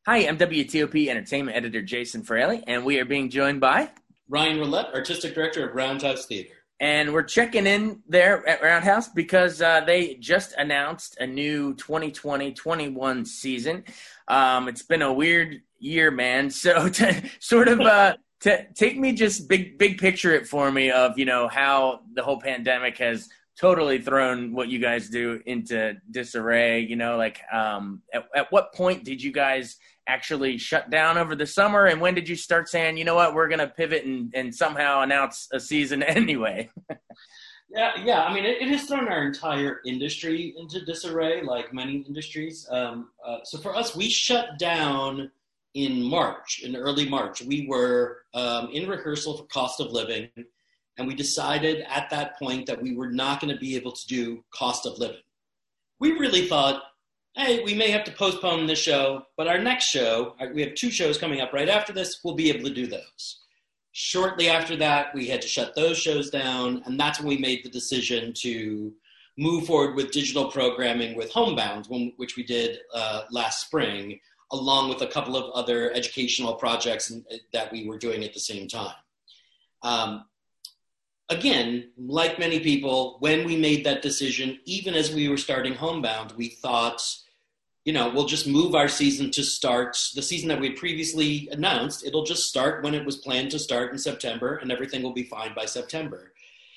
Hi, I'm WTOP Entertainment Editor Jason Fraley, and we are being joined by, Ryan Roulette, Artistic Director of Roundhouse Theater. and we're checking in there at Roundhouse because they just announced a new 2020-21 season. It's been a weird year, man. So to sort of take me just big picture it for me of, how the whole pandemic has totally thrown what you guys do into disarray. At what point did you guys actually shut down over the summer, and when did you start saying, you know what, we're going to pivot and somehow announce a season anyway? Yeah. I mean, it has thrown our entire industry into disarray, like many industries. So for us, we shut down in early March. We were in rehearsal for Cost of Living, and we decided at that point that we were not going to be able to do Cost of Living. We really thought, hey, we may have to postpone this show, but our next show, we have 2 shows coming up right after this, we'll be able to do those. Shortly after that, we had to shut those shows down, and that's when we made the decision to move forward with digital programming with Homebound, which we did last spring, along with a couple of other educational projects that we were doing at the same time. Again, like many people, when we made that decision, even as we were starting Homebound, we thought, we'll just move our season to start the season that we had previously announced. It'll just start when it was planned to start in September, and everything will be fine by September.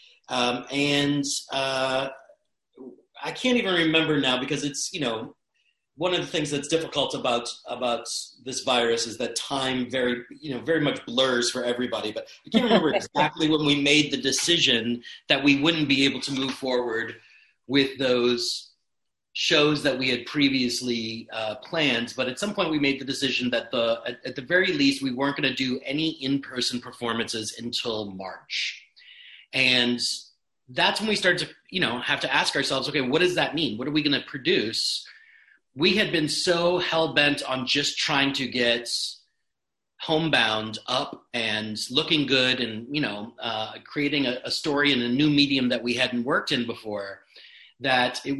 I can't even remember now because it's, one of the things that's difficult about this virus is that time very much blurs for everybody. But I can't remember exactly when we made the decision that we wouldn't be able to move forward with those shows that we had previously planned. But at some point we made the decision that at the very least we weren't going to do any in-person performances until March. And that's when we started to, have to ask ourselves, okay, what does that mean? What are we going to produce? We had been so hell-bent on just trying to get Homebound up and looking good and, creating a story in a new medium that we hadn't worked in before, that it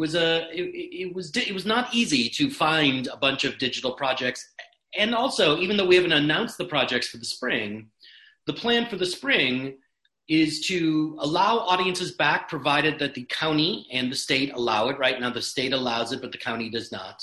was not easy to find a bunch of digital projects. And also, even though we haven't announced the projects for the spring, the plan for the spring is to allow audiences back, provided that the county and the state allow it. Right now, the state allows it, but the county does not.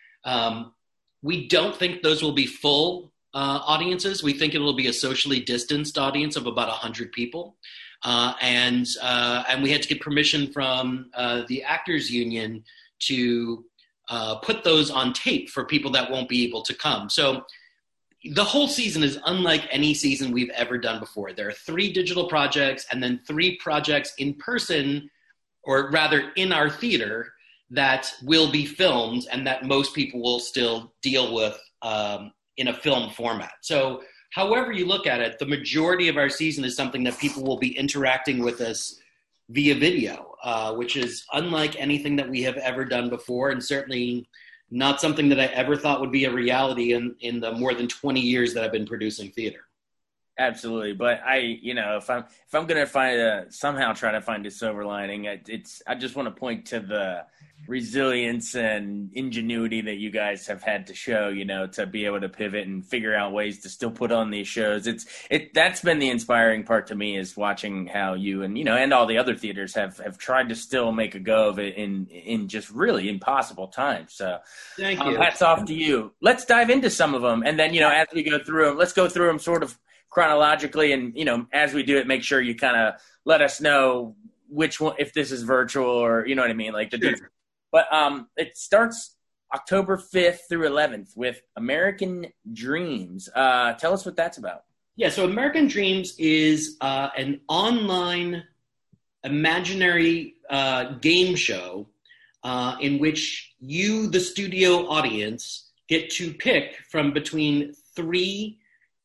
We don't think those will be full audiences. We think it will be a socially distanced audience of about 100 people. And we had to get permission from the Actors Union to put those on tape for people that won't be able to come. So the whole season is unlike any season we've ever done before. There are 3 digital projects and then 3 projects in person, or rather in our theater, that will be filmed and that most people will still deal with in a film format. So however you look at it, the majority of our season is something that people will be interacting with us via video, which is unlike anything that we have ever done before, and certainly not something that I ever thought would be a reality in the more than 20 years that I've been producing theater. Absolutely, but if I'm gonna somehow try to find a silver lining, I just want to point to the resilience and ingenuity that you guys have had to show, to be able to pivot and figure out ways to still put on these shows. That's been the inspiring part to me, is watching how you and all the other theaters have tried to still make a go of it in just really impossible times. So thank you. Hats off to you. Let's dive into some of them, and then as we go through them, let's go through them sort of chronologically, and as we do it, make sure you kind of let us know which one, if this is virtual or what I mean, like the Sure. But it starts October 5th through 11th with American Dreams. Tell us what that's about. Yeah, so American Dreams is an online imaginary game show in which you, the studio audience, get to pick from between 3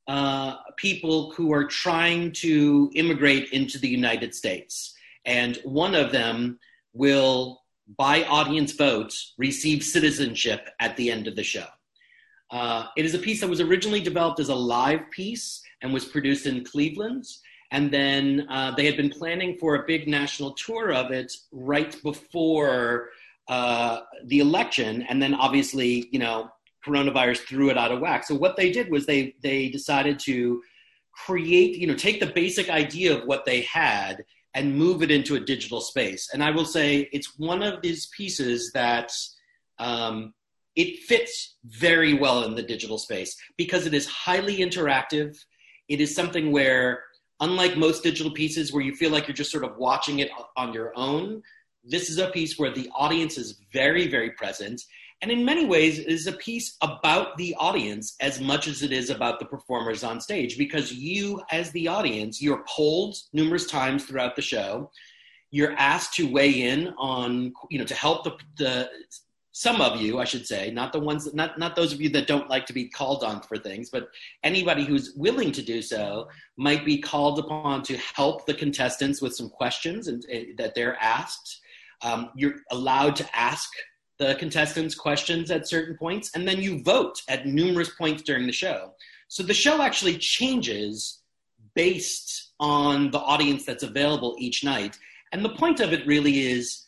people who are trying to immigrate into the United States. And one of them will, by audience votes, receive citizenship at the end of the show. It is a piece that was originally developed as a live piece and was produced in Cleveland. And then they had been planning for a big national tour of it right before the election. And then obviously, coronavirus threw it out of whack. So what they did was they decided to create, take the basic idea of what they had and move it into a digital space. And I will say it's one of these pieces that it fits very well in the digital space because it is highly interactive. It is something where, unlike most digital pieces where you feel like you're just sort of watching it on your own, this is a piece where the audience is very, very present. And in many ways, it is a piece about the audience as much as it is about the performers on stage, because you, as the audience, you're polled numerous times throughout the show. You're asked to weigh in on, to help the some of you, I should say, not the ones that, not those of you that don't like to be called on for things, but anybody who's willing to do so might be called upon to help the contestants with some questions that they're asked. You're allowed to ask the contestants questions at certain points, and then you vote at numerous points during the show. So the show actually changes based on the audience that's available each night. And the point of it really is,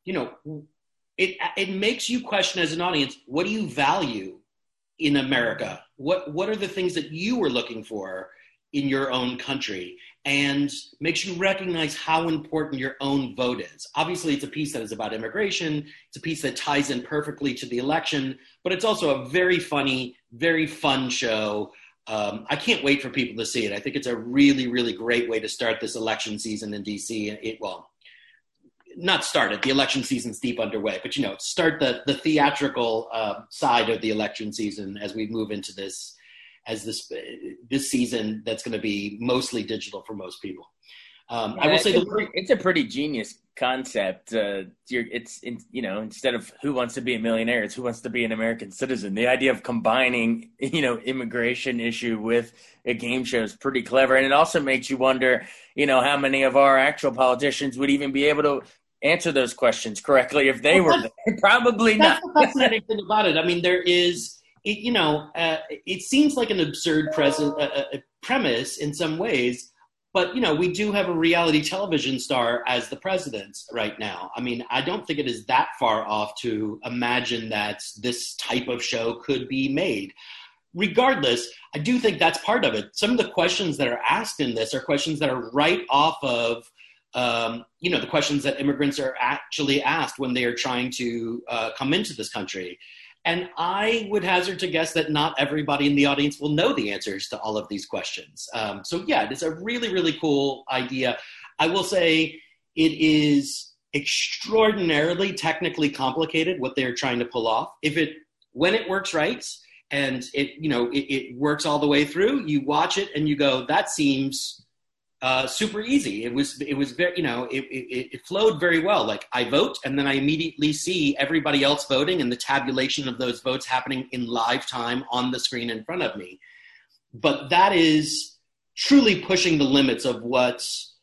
it makes you question as an audience, what do you value in America? What are the things that you were looking for in your own country? And makes you recognize how important your own vote is. Obviously, it's a piece that is about immigration. It's a piece that ties in perfectly to the election, but it's also a very funny, very fun show. I can't wait for people to see it. I think it's a really, really great way to start this election season in DC. Not start it. The election season's deep underway, but start the theatrical side of the election season as we move into this season that's going to be mostly digital for most people. I will say it's a pretty genius concept. Instead of who wants to be a millionaire, it's who wants to be an American citizen. The idea of combining, immigration issue with a game show is pretty clever. And it also makes you wonder, how many of our actual politicians would even be able to answer those questions correctly if they were there. Probably not. That's the fascinating thing about it. I mean, there is, it seems like an absurd premise in some ways, but, we do have a reality television star as the president right now. I mean, I don't think it is that far off to imagine that this type of show could be made. Regardless, I do think that's part of it. Some of the questions that are asked in this are questions that are right off of the questions that immigrants are actually asked when they are trying to come into this country. And I would hazard to guess that not everybody in the audience will know the answers to all of these questions. It is a really, really cool idea. I will say it is extraordinarily technically complicated what they're trying to pull off. When it works right and it works all the way through, you watch it and you go, that seems super easy. It was very, it flowed very well. Like, I vote and then I immediately see everybody else voting and the tabulation of those votes happening in live time on the screen in front of me. But that is truly pushing the limits of what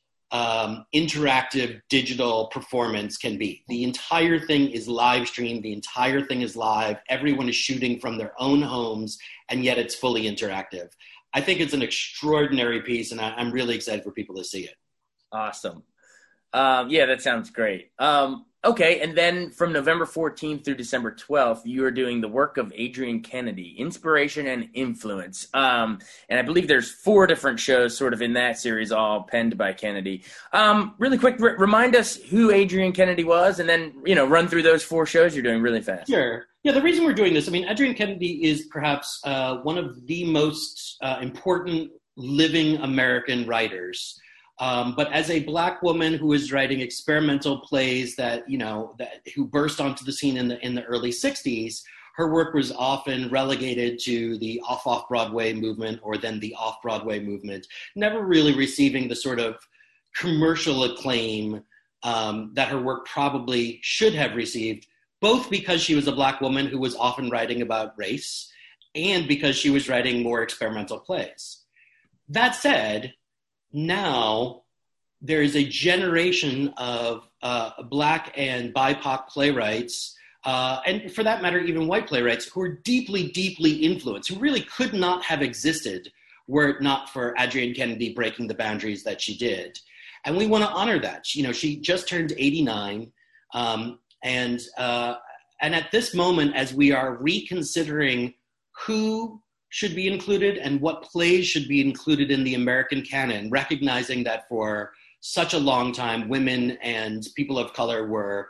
interactive digital performance can be. The entire thing is live streamed. The entire thing is live. Everyone is shooting from their own homes, and yet it's fully interactive. I think it's an extraordinary piece, and I'm really excited for people to see it. Awesome. That sounds great. Okay, and then from November 14th through December 12th, you are doing The Work of Adrienne Kennedy, Inspiration and Influence. And I believe there's 4 different shows sort of in that series, all penned by Kennedy. Really quick, remind us who Adrienne Kennedy was, and then, run through those 4 shows you're doing really fast. Sure. Yeah, the reason we're doing this, Adrienne Kennedy is perhaps one of the most important living American writers. But as a Black woman who is writing experimental plays who burst onto the scene in the early 60s, her work was often relegated to the off-Broadway movement or then the off-Broadway movement, never really receiving the sort of commercial acclaim that her work probably should have received, both because she was a Black woman who was often writing about race and because she was writing more experimental plays. That said, now there is a generation of Black and BIPOC playwrights, and for that matter, even white playwrights, who are deeply, deeply influenced, who really could not have existed were it not for Adrienne Kennedy breaking the boundaries that she did. And we want to honor that. She just turned 89, and at this moment, as we are reconsidering who should be included and what plays should be included in the American canon, recognizing that for such a long time, women and people of color were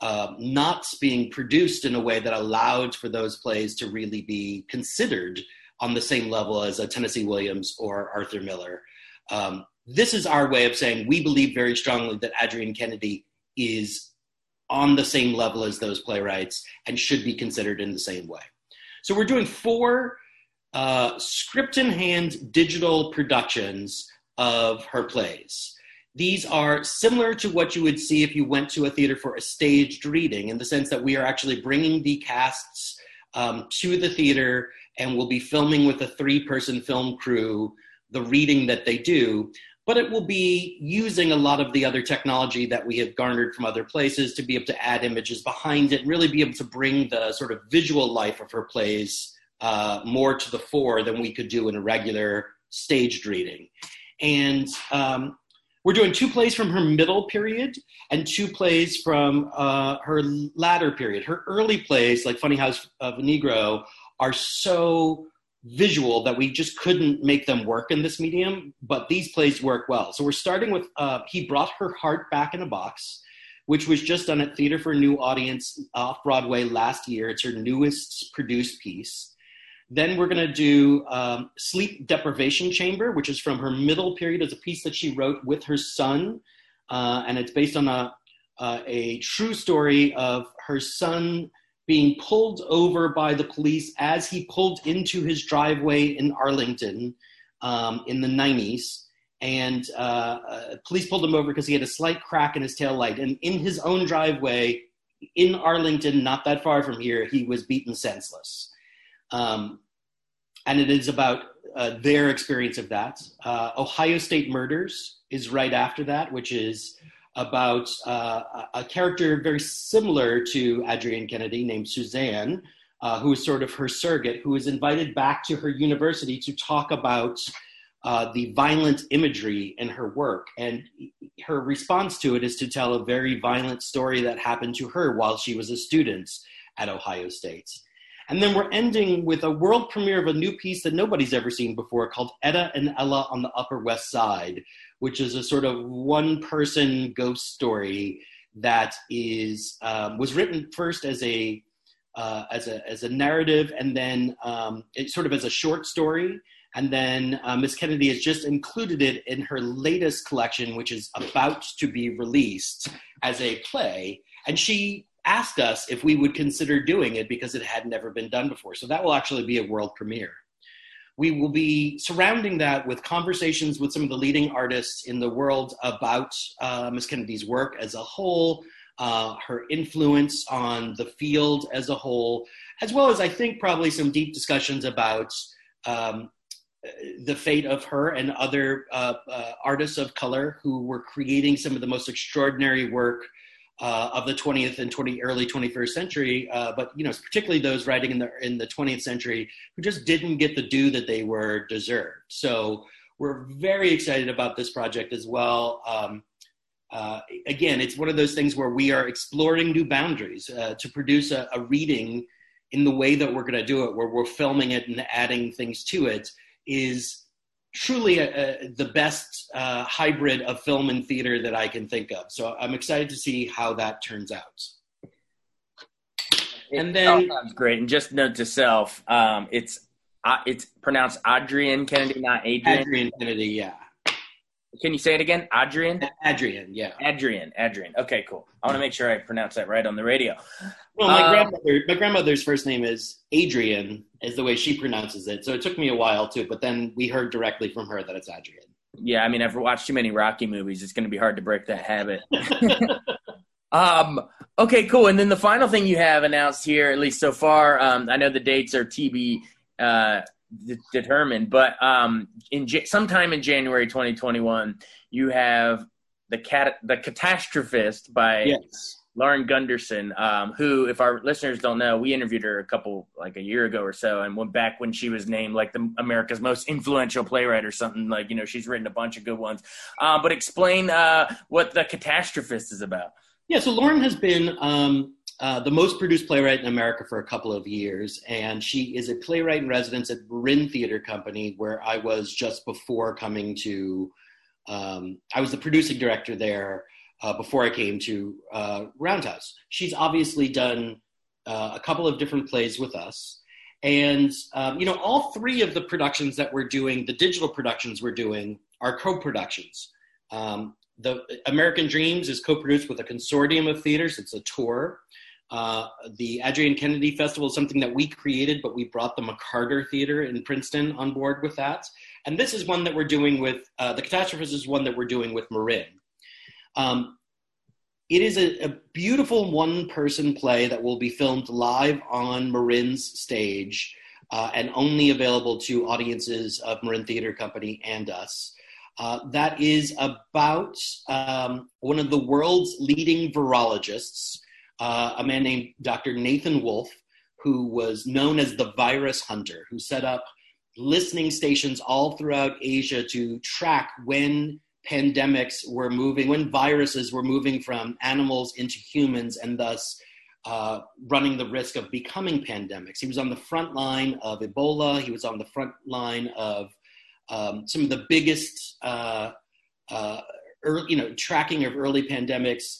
not being produced in a way that allowed for those plays to really be considered on the same level as a Tennessee Williams or Arthur Miller. This is our way of saying we believe very strongly that Adrienne Kennedy is on the same level as those playwrights and should be considered in the same way. So we're doing 4 script in hand digital productions of her plays. These are similar to what you would see if you went to a theater for a staged reading, in the sense that we are actually bringing the casts to the theater, and we'll be filming with a 3-person film crew the reading that they do. But it will be using a lot of the other technology that we have garnered from other places to be able to add images behind it and really be able to bring the sort of visual life of her plays more to the fore than we could do in a regular staged reading. And we're doing 2 plays from her middle period and 2 plays from her latter period. Her early plays, like Funny House of a Negro, are so visual that we just couldn't make them work in this medium, but these plays work well. So we're starting with He Brought Her Heart Back in a Box, which was just done at Theater for a New Audience off-Broadway last year. It's her newest produced piece. Then we're going to do Sleep Deprivation Chamber, which is from her middle period. It's a piece that she wrote with her son, and it's based on a true story of her son being pulled over by the police as he pulled into his driveway in Arlington in the 90s. And police pulled him over because he had a slight crack in his taillight. And in his own driveway in Arlington, not that far from here, he was beaten senseless. And it is about their experience of that. Ohio State Murders is right after that, which is about a character very similar to Adrienne Kennedy named Suzanne, who is sort of her surrogate, who is invited back to her university to talk about the violent imagery in her work. And her response to it is to tell a very violent story that happened to her while she was a student at Ohio State. And then we're ending with a world premiere of a new piece that nobody's ever seen before called Etta and Ella on the Upper West Side, which is a sort of one-person ghost story that is was written first as a narrative, and then sort of as a short story. And then Miss Kennedy has just included it in her latest collection, which is about to be released as a play. And she asked us if we would consider doing it because it had never been done before. So that will actually be a world premiere. We will be surrounding that with conversations with some of the leading artists in the world about Miss Kennedy's work as a whole, her influence on the field as a whole, as well as I think probably some deep discussions about the fate of her and other artists of color who were creating some of the most extraordinary work of the 20th and early 21st century, but particularly those writing in the 20th century who just didn't get the due that they were deserved. So we're very excited about this project as well. Again, it's one of those things where we are exploring new boundaries to produce a reading in the way that we're going to do it, where we're filming it and adding things to it, is truly the best hybrid of film and theater that I can think of. So I'm excited to see how that turns out. And then sounds great. And just note to self, it's pronounced Adrienne Kennedy, not Adrienne. Adrienne Kennedy, yeah. Can you say it again? Adrienne? Adrienne, yeah. Adrienne. Okay, cool. I want to make sure I pronounce that right on the radio. Well, my grandmother's first name is Adrienne, is the way she pronounces it. So it took me a while too, but then we heard directly from her that it's Adrienne. Yeah, I mean, I've watched too many Rocky movies. It's going to be hard to break that habit. Okay, cool. And then the final thing you have announced here, at least so far, I know the dates are TB determined, but sometime in January 2021, you have the Catastrophist by Lauren Gunderson, who, if our listeners don't know, we interviewed her a year ago or so, and went back when she was named like America's most influential playwright or something. She's written a bunch of good ones. But explain what the Catastrophist is about. Yeah, so Lauren has been the most produced playwright in America for a couple of years, and she is a playwright in residence at Marin Theater Company, where I was just before coming to. I was the producing director there before I came to Roundhouse. She's obviously done a couple of different plays with us. And, all three of the productions that we're doing, the digital productions we're doing, are co-productions. The American Dreams is co-produced with a consortium of theaters. It's a tour. The Adrienne Kennedy Festival is something that we created, but we brought the McCarter Theater in Princeton on board with that. And this is one that we're doing with, The Catastrophist is one that we're doing with Marin. It is a beautiful one-person play that will be filmed live on Marin's stage and only available to audiences of Marin Theater Company and us. That is about one of the world's leading virologists, a man named Dr. Nathan Wolfe, who was known as the virus hunter, who set up listening stations all throughout Asia to track when pandemics were moving, when viruses were moving from animals into humans, and thus running the risk of becoming pandemics. He was on the front line of Ebola. He was on the front line of some of the biggest tracking of early pandemics,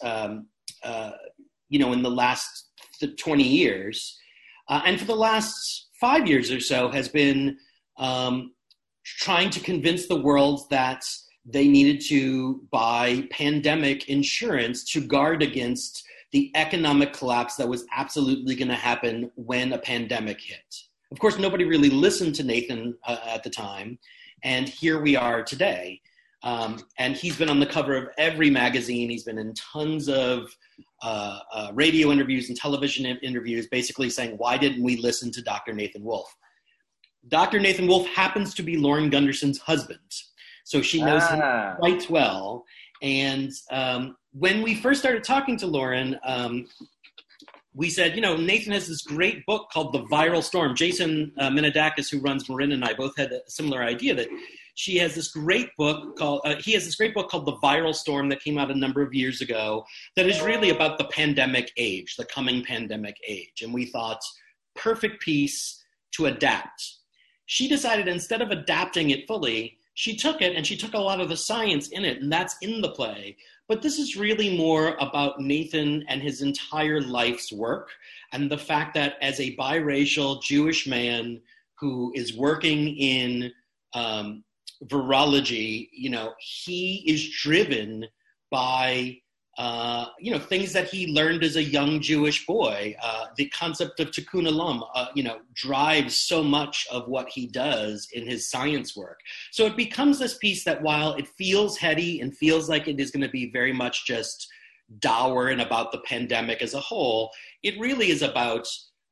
in the last 20 years. And for the last 5 years or so has been trying to convince the world that they needed to buy pandemic insurance to guard against the economic collapse that was absolutely going to happen when a pandemic hit. Of course, nobody really listened to Nathan at the time, and here we are today. And he's been on the cover of every magazine. He's been in tons of radio interviews and television interviews, basically saying, why didn't we listen to Dr. Nathan Wolfe? Dr. Nathan Wolfe happens to be Lauren Gunderson's husband. So she knows him quite well. And when we first started talking to Lauren, we said, Nathan has this great book called The Viral Storm. Jason Minadakis, who runs Marin, and I both had a similar idea that he has this great book called The Viral Storm that came out a number of years ago that is really about the pandemic age, the coming pandemic age. And we thought, perfect piece to adapt. She decided instead of adapting it fully, she took it and she took a lot of the science in it, and that's in the play. But this is really more about Nathan and his entire life's work, and the fact that as a biracial Jewish man who is working in virology, he is driven by things that he learned as a young Jewish boy. The concept of tikkun olam, drives so much of what he does in his science work. So it becomes this piece that, while it feels heady and feels like it is going to be very much just dour and about the pandemic as a whole, it really is about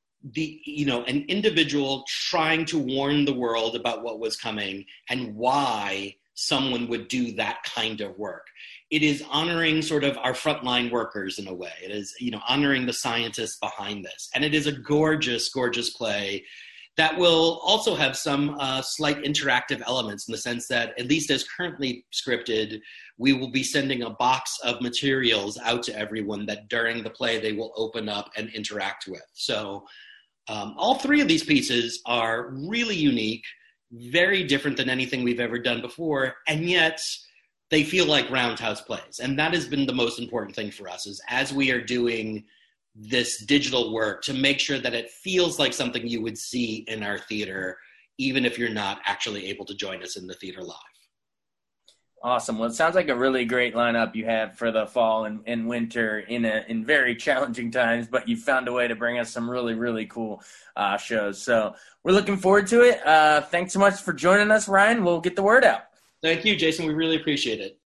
an individual trying to warn the world about what was coming and why someone would do that kind of work. It is honoring sort of our frontline workers in a way. It is, honoring the scientists behind this. And it is a gorgeous, gorgeous play that will also have some slight interactive elements, in the sense that, at least as currently scripted, we will be sending a box of materials out to everyone that during the play they will open up and interact with. So all three of these pieces are really unique, very different than anything we've ever done before, and yet they feel like Roundhouse plays. And that has been the most important thing for us, is as we are doing this digital work, to make sure that it feels like something you would see in our theater, even if you're not actually able to join us in the theater live. Awesome. Well, it sounds like a really great lineup you have for the fall and winter in very challenging times, but you found a way to bring us some really, really cool shows. So we're looking forward to it. Thanks so much for joining us, Ryan. We'll get the word out. Thank you, Jason. We really appreciate it.